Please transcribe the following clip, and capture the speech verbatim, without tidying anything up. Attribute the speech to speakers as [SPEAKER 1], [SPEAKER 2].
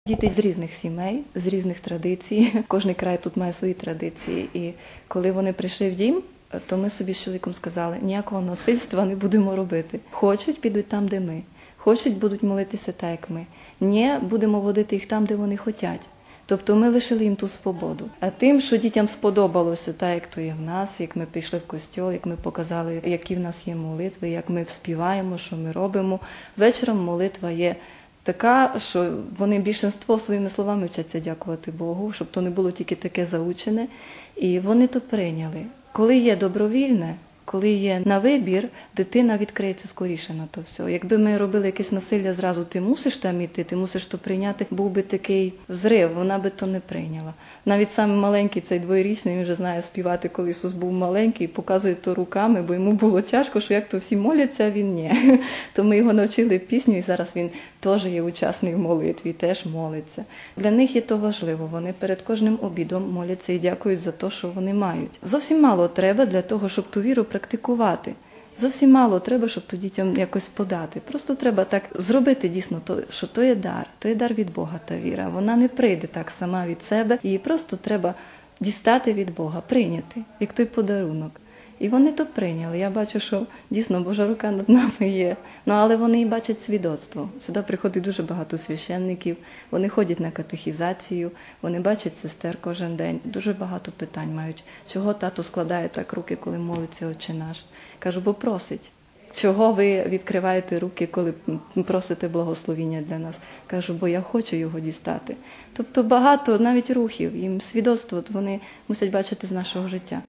[SPEAKER 1] Діти з різних сімей, з різних традицій. Кожний край тут має свої традиції. І коли вони прийшли в дім, то ми собі з чоловіком сказали, ніякого насильства не будемо робити. Хочуть, підуть там, де ми. Хочуть, будуть молитися так, як ми. Ні, будемо водити їх там, де вони хочуть. Тобто ми лишили їм ту свободу. А тим, що дітям сподобалося, так як то є в нас, як ми пішли в костьол, як ми показали, які в нас є молитви, як ми співаємо, що ми робимо. Вечором молитва є така, що вони більшинство своїми словами вчаться дякувати Богу, щоб то не було тільки таке заучене. І вони то прийняли. Коли є добровільне, коли є на вибір, дитина відкриється скоріше на то все. Якби ми робили якесь насилля зразу, ти мусиш там іти, ти мусиш то прийняти, був би такий взрив, вона би то не прийняла. Навіть саме маленький цей двоєрічний, він вже знає співати, коли Ісус був маленький, показує то руками, бо йому було тяжко, що як то всі моляться, а він ні. То ми його навчили пісню, і зараз він теж є учасник в молитві, теж молиться. Для них є то важливо, вони перед кожним обідом моляться і дякують за те, що вони мають. Зовсім мало треба для того, щоб ту віру практикувати. Зовсім мало треба, щоб то дітям якось подати. Просто треба так зробити дійсно, що то є дар, то є дар від Бога та віра. Вона не прийде так сама від себе, її просто треба дістати від Бога, прийняти, як той подарунок. І вони то прийняли. Я бачу, що дійсно Божа рука над нами є. Ну, але вони і бачать свідоцтво. Сюди приходить дуже багато священників, вони ходять на катехізацію, вони бачать сестер кожен день. Дуже багато питань мають. Чого тато складає так руки, коли молиться Отче наш? Кажу, бо просить. Чого ви відкриваєте руки, коли просите благословіння для нас? Кажу, бо я хочу його дістати. Тобто багато навіть рухів, їм свідоцтво вони мусять бачити з нашого життя.